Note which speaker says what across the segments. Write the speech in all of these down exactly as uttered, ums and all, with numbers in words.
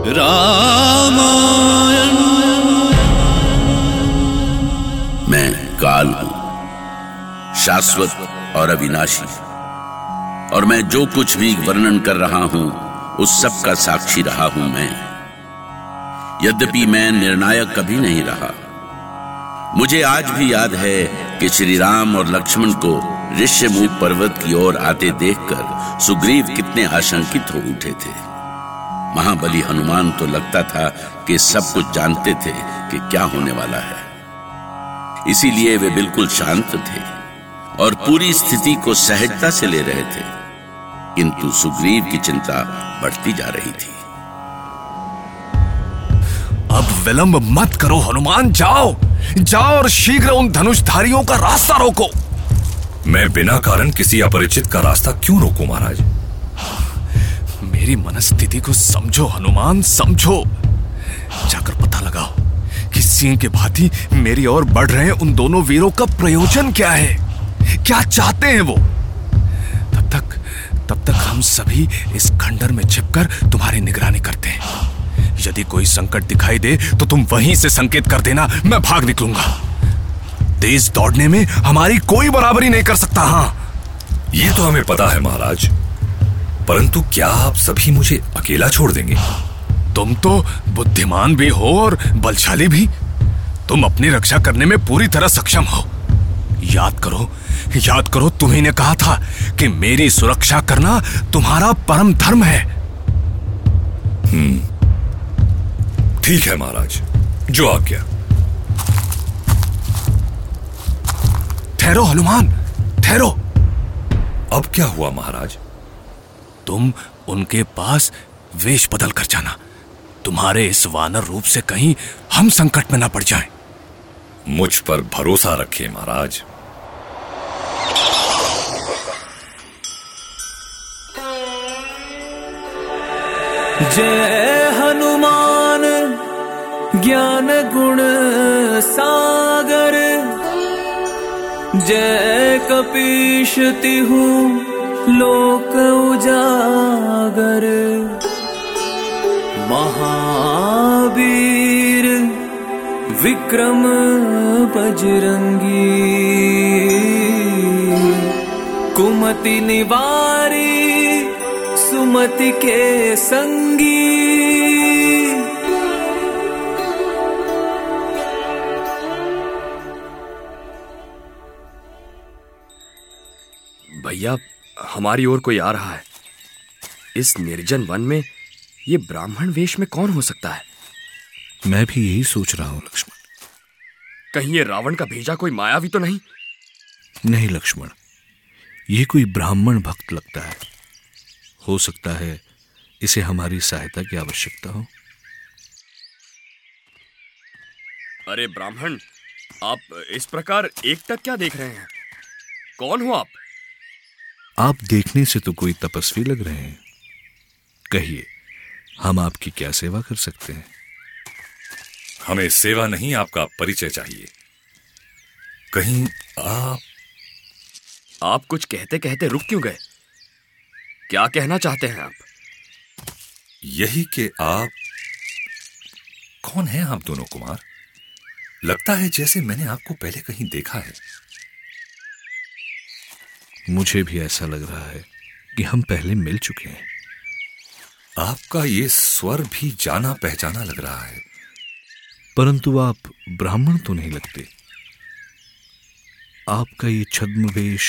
Speaker 1: रामायण। मैं काल हूं, शाश्वत और अविनाशी, और मैं जो कुछ भी वर्णन कर रहा हूं उस सब का साक्षी रहा हूं मैं। यद्यपि मैं निर्णायक कभी नहीं रहा, मुझे आज भी याद है कि श्री राम और लक्ष्मण को ऋष्यमूक पर्वत की ओर आते देखकर सुग्रीव कितने आशंकित हो उठे थे। महाबली हनुमान तो लगता था कि सब कुछ जानते थे कि क्या होने वाला है, इसीलिए वे बिल्कुल शांत थे और पूरी स्थिति को सहजता से ले रहे थे। किंतु सुग्रीव की चिंता बढ़ती जा रही थी।
Speaker 2: अब विलंब मत करो हनुमान, जाओ जाओ और शीघ्र उन धनुषधारियों का रास्ता रोको।
Speaker 3: मैं बिना कारण किसी अपरिचित का रास्ता क्यों रोकूं महाराज?
Speaker 2: मेरी मनस्थिति को समझो हनुमान, समझो। जाकर पता लगाओ कि सिंह के भांति मेरी ओर बढ़ रहे उन दोनों वीरों का प्रयोजन क्या है, क्या चाहते हैं वो। तब तक तब तक हम सभी इस खंडर में छिपकर तुम्हारी निगरानी करते हैं। यदि कोई संकट दिखाई दे तो तुम वहीं से संकेत कर देना, मैं भाग निकलूंगा। तेज दौड़ने में हमारी कोई बराबरी नहीं कर सकता। हाँ,
Speaker 3: ये तो हमें पता है महाराज, परंतु क्या आप सभी मुझे अकेला छोड़ देंगे?
Speaker 2: तुम तो बुद्धिमान भी हो और बलशाली भी। तुम अपनी रक्षा करने में पूरी तरह सक्षम हो। याद करो याद करो तुम्ही ने कहा था कि मेरी सुरक्षा करना तुम्हारा परम धर्म है।
Speaker 3: हम्म ठीक है महाराज, जो आज्ञा।
Speaker 2: ठहरो हनुमान, ठहरो।
Speaker 3: अब क्या हुआ महाराज?
Speaker 2: तुम उनके पास वेश बदल कर जाना। तुम्हारे इस वानर रूप से कहीं हम संकट में ना पड़ जाएं।
Speaker 3: मुझ पर भरोसा रखिए महाराज।
Speaker 4: जय हनुमान ज्ञान गुण सागर, जय कपीश तिहु लोक उजागर। महावीर विक्रम बजरंगी, कुमति निवारी सुमति के संगी।
Speaker 5: भैया, हमारी ओर कोई आ रहा है। इस निर्जन वन में ये ब्राह्मण वेश में कौन हो सकता है?
Speaker 6: मैं भी यही सोच रहा हूं लक्ष्मण।
Speaker 5: कहीं ये रावण का भेजा कोई मायावी तो नहीं?
Speaker 6: नहीं लक्ष्मण, ये कोई ब्राह्मण भक्त लगता है। हो सकता है इसे हमारी सहायता की आवश्यकता हो।
Speaker 5: अरे ब्राह्मण, आप इस प्रकार एकटक क्या देख रहे हैं? कौन हो आप?
Speaker 6: आप देखने से तो कोई तपस्वी लग रहे हैं। कहिए, हम आपकी क्या सेवा कर सकते हैं?
Speaker 3: हमें सेवा नहीं, आपका परिचय चाहिए। कहीं आप
Speaker 5: आप कुछ कहते कहते रुक क्यों गए? क्या कहना चाहते हैं आप?
Speaker 3: यही कि आप कौन हैं? आप दोनों कुमार, लगता है जैसे मैंने आपको पहले कहीं देखा है।
Speaker 6: मुझे भी ऐसा लग रहा है कि हम पहले मिल चुके हैं।
Speaker 3: आपका ये स्वर भी जाना पहचाना लग रहा है।
Speaker 6: परंतु आप ब्राह्मण तो नहीं लगते। आपका ये छद्म वेश,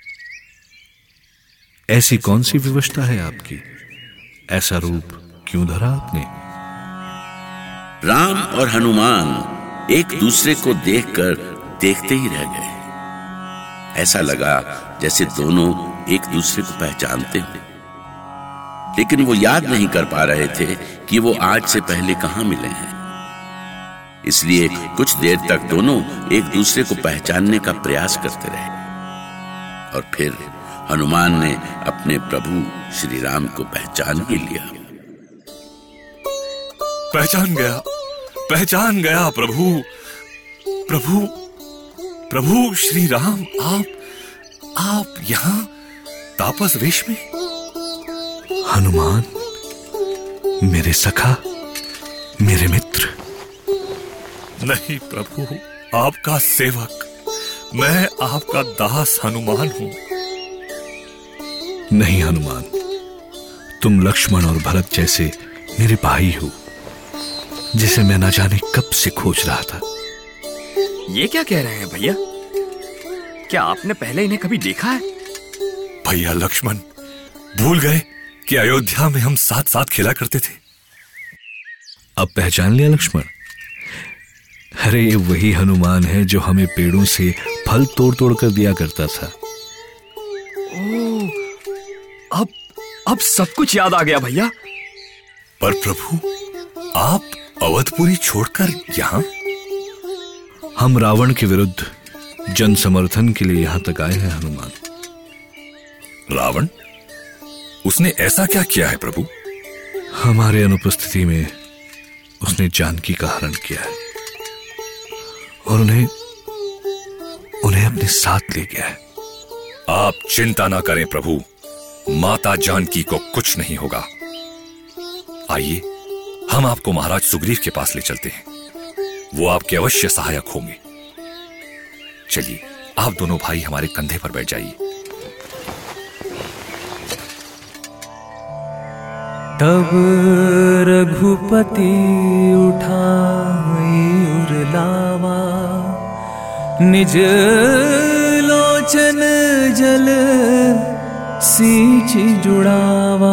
Speaker 6: ऐसी कौन सी विवशता है आपकी? ऐसा रूप क्यों धरा आपने?
Speaker 1: राम और हनुमान एक दूसरे को देखकर देखते ही रह गए। ऐसा लगा जैसे दोनों एक दूसरे को पहचानते हो, लेकिन वो याद नहीं कर पा रहे थे कि वो आज से पहले कहां मिले हैं। इसलिए कुछ देर तक दोनों एक दूसरे को पहचानने का प्रयास करते रहे और फिर हनुमान ने अपने प्रभु श्री राम को पहचान ही लिया।
Speaker 3: पहचान गया, पहचान गया प्रभु, प्रभु, प्रभु श्री राम। आप आप यहां तापस वेश में?
Speaker 6: हनुमान, मेरे सखा, मेरे मित्र।
Speaker 3: नहीं प्रभु, आपका सेवक, मैं आपका दास हनुमान हूं।
Speaker 6: नहीं हनुमान, तुम लक्ष्मण और भरत जैसे मेरे भाई हो, जिसे मैं न जाने कब से खोज रहा था।
Speaker 5: ये क्या कह रहे हैं भैया? क्या आपने पहले इन्हें कभी देखा है?
Speaker 3: भैया लक्ष्मण, भूल गए कि अयोध्या में हम साथ साथ खेला करते थे।
Speaker 6: अब पहचान लिया लक्ष्मण? अरे ये वही हनुमान है जो हमें पेड़ों से फल तोड़ तोड़ कर दिया करता था।
Speaker 5: ओह, अब अब सब कुछ याद आ गया भैया।
Speaker 3: पर प्रभु, आप अवधपुरी छोड़कर यहां?
Speaker 6: हम रावण के विरुद्ध जन समर्थन के लिए यहां तक आए हैं हनुमान।
Speaker 3: रावण? उसने ऐसा क्या किया है प्रभु?
Speaker 6: हमारे अनुपस्थिति में उसने जानकी का हरण किया है और उन्हें उन्हें अपने साथ ले गया है।
Speaker 3: आप चिंता ना करें प्रभु, माता जानकी को कुछ नहीं होगा। आइए, हम आपको महाराज सुग्रीव के पास ले चलते हैं, वो आपके अवश्य सहायक होंगे। चलिए, आप दोनों भाई हमारे कंधे पर बैठ जाइए।
Speaker 4: तब रघुपति उठाई उर लावा, निज लोचन जल सींच जुड़ावा।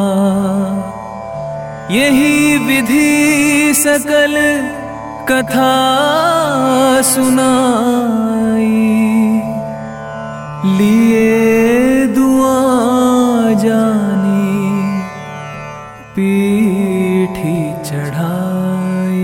Speaker 4: यही विधि सकल कथा सुनाई, लिए दुआ जानी पीठी चढ़ाई।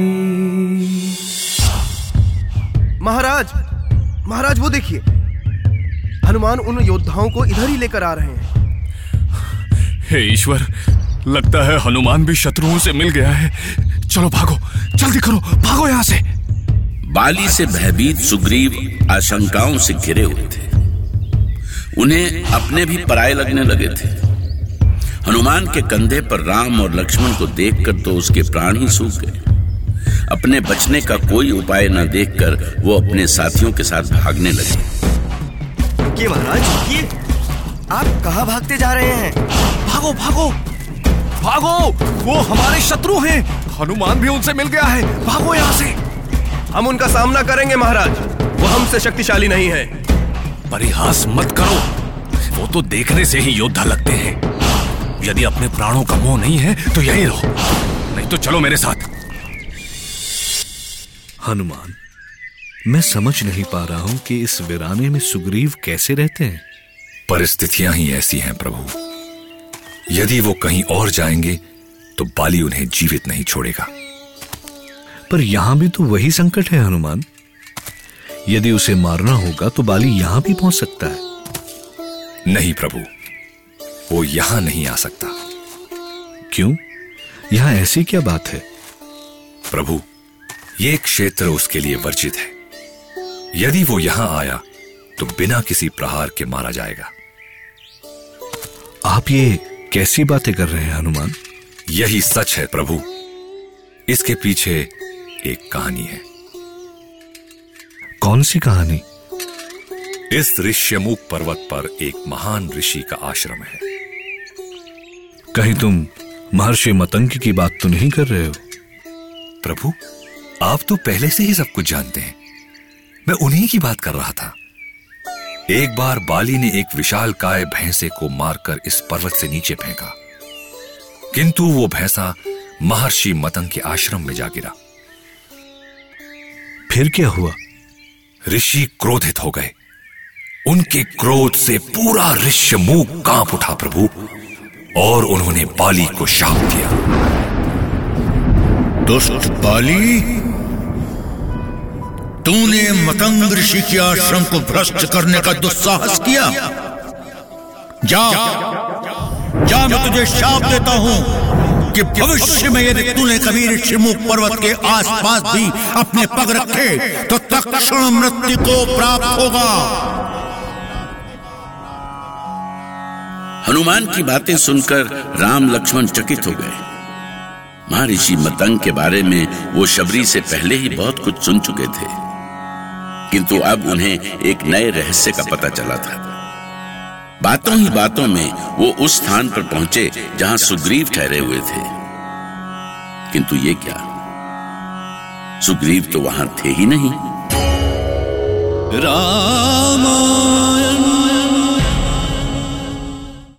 Speaker 7: महाराज, महाराज वो देखिए, हनुमान उन योद्धाओं को इधर ही लेकर आ रहे हैं।
Speaker 2: हे ईश्वर, लगता है हनुमान भी शत्रुओं से मिल गया है। चलो भागो, जल्दी करो, भागो यहां से।
Speaker 1: बाली से भयभीत सुग्रीव आशंकाओं से घिरे हुए थे। उन्हें अपने भी पराये लगने लगे थे। हनुमान के कंधे पर राम और लक्ष्मण को देखकर तो उसके प्राण ही सूख गए। अपने बचने का कोई उपाय न देखकर वो अपने साथियों के साथ भागने लगे।
Speaker 7: रुकिए महाराज, रुकिए, आप कहां भागते जा रहे हैं?
Speaker 2: भागो भागो भागो, वो हमारे शत्रु हैं। हनुमान भी उनसे मिल गया है, भागो यहाँ से।
Speaker 7: हम उनका सामना करेंगे महाराज, वो हमसे शक्तिशाली नहीं है।
Speaker 2: परिहास मत करो, वो तो देखने से ही योद्धा लगते हैं। यदि अपने प्राणों का मोह नहीं है तो यहीं रहो, नहीं तो चलो मेरे साथ।
Speaker 6: हनुमान, मैं समझ नहीं पा रहा हूं कि इस वीराने में सुग्रीव कैसे रहते हैं।
Speaker 3: परिस्थितियां ही ऐसी हैं प्रभु। यदि वो कहीं और जाएंगे तो बाली उन्हें जीवित नहीं छोड़ेगा।
Speaker 6: पर यहां भी तो वही संकट है हनुमान। यदि उसे मारना होगा तो बाली यहां भी पहुंच सकता है।
Speaker 3: नहीं प्रभु, वो यहां नहीं आ सकता।
Speaker 6: क्यों? यहां ऐसी क्या बात है?
Speaker 3: प्रभु, ये क्षेत्र उसके लिए वर्जित है। यदि वो यहां आया तो बिना किसी प्रहार के मारा जाएगा।
Speaker 6: आप ये कैसी बातें कर रहे हैं हनुमान?
Speaker 3: यही सच है प्रभु। इसके पीछे एक कहानी है।
Speaker 6: कौन सी कहानी?
Speaker 3: इस ऋष्यमुख पर्वत पर एक महान ऋषि का आश्रम है।
Speaker 6: कहीं तुम महर्षि मतंग की बात तो नहीं कर रहे हो?
Speaker 3: प्रभु, आप तो पहले से ही सब कुछ जानते हैं। मैं उन्हीं की बात कर रहा था। एक बार बाली ने एक विशालकाय भैंसे को मारकर इस पर्वत से नीचे फेंका, किंतु वो भैंसा महर्षि मतंग के आश्रम में जा गिरा।
Speaker 6: फिर क्या हुआ?
Speaker 3: ऋषि क्रोधित हो गए। उनके क्रोध से पूरा ऋष्यमुख कांप उठा प्रभु, और उन्होंने बाली को शाप दिया।
Speaker 8: दुष्ट बाली, तूने मतंग ऋषि के आश्रम को भ्रष्ट करने का दुस्साहस किया। जा, जा, मैं तुझे शाप देता हूं कि भविष्य में यदि तूने कभी ऋष्यमुख पर्वत के आसपास भी अपने पग रखे तो तत्क्षण मृत्यु को प्राप्त होगा।
Speaker 1: हनुमान की बातें सुनकर राम लक्ष्मण चकित हो गए। महर्षि मतंग के बारे में वो शबरी से पहले ही बहुत कुछ सुन चुके थे, किंतु अब उन्हें एक नए रहस्य का पता चला था। बातों ही बातों में वो उस स्थान पर पहुंचे जहां सुग्रीव ठहरे हुए थे, किंतु ये क्या, सुग्रीव तो वहां थे ही नहीं।
Speaker 8: राम